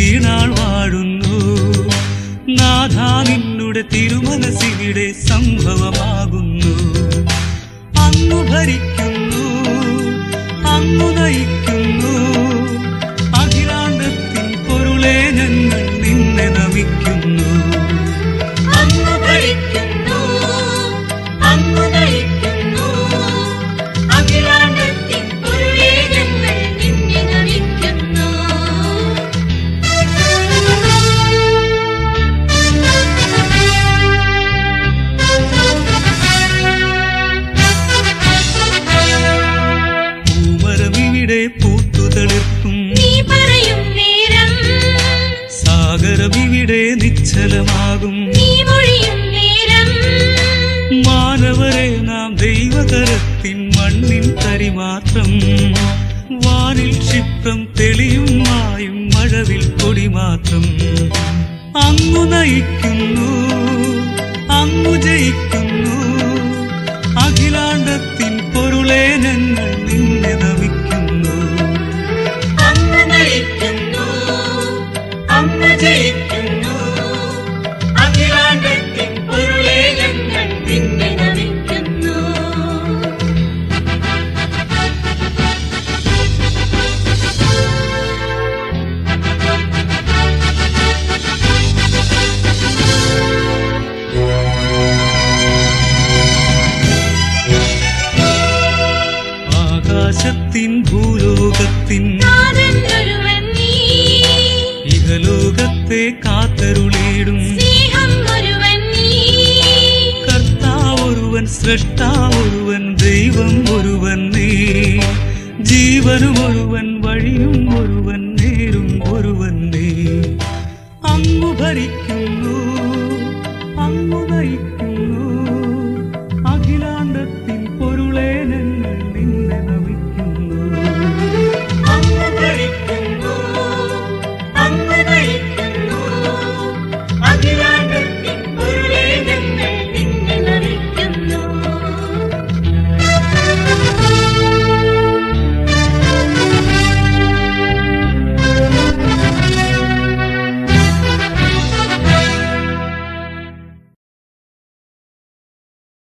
നാൾ വാഴുന്നു. നാഥ നിന്നുടെ തിരുമനസ്സിവിടെ സംഭവമാകുന്നു. അങ്ങു ഭരിക്കുന്നു, അങ്ങു നയിക്കുന്നു. അഖിലാണ്ടത്തിൻ പൊരുളെ ഞങ്ങൾ നിന്നെ നമിക്കുന്നു. അങ്ങു ഭരിക്കുന്നു, അങ്ങു നയിക്കുന്നു. അഖിലാണ്ടത്തിൻ പൊരുളെ ഞങ്ങൾ നിന്നെ നമിക്കുന്നു. പൂമരമിവിടെ പൂത്തുതളിർക്കും നീ പറയും നേരം. സാഗരമിവിടെ നിശ്ചലമാകും നീ മൊഴിയും നേരം. മാനവരെ നാം ദൈവകരത്തിൻ മണ്ണിൻ തരി മാത്രം. വാനിൽ ക്ഷിപ്രം തെളിയും മായും മഴവിൽ കൊടി മാത്രം. അങ്ങു നയിക്കുന്നു, അങ്ങു ജയിക്കുന്നു. അഖിലാണ്ടത്തിൻ പൊരുളെ ഞങ്ങൾ നിന്നെ നമിക്കുന്നു. അങ്ങു നയിക്കുന്നു, അങ്ങു ജയിക്കുന്നു. അഖിലാണ്ടത്തിൻ പൊരുളെ ഞങ്ങൾ നിന്നെ നമിക്കുന്നു. ആകാശത്തിൻ ഭൂലോകത്തിൻ നാഥൻ ഒരുവൻ നീ. ഇഹലോകത്തെ കാത്തരുളിയിടും സ്നേഹം ഒരുവൻ നീ. കർത്താവൊരുവൻ, സ്രഷ്ടാവൊരുവൻ, ദൈവം ഒരുവൻ നീ. ജീവനും ഒരുവൻ, വഴിയും ഒരുവൻ,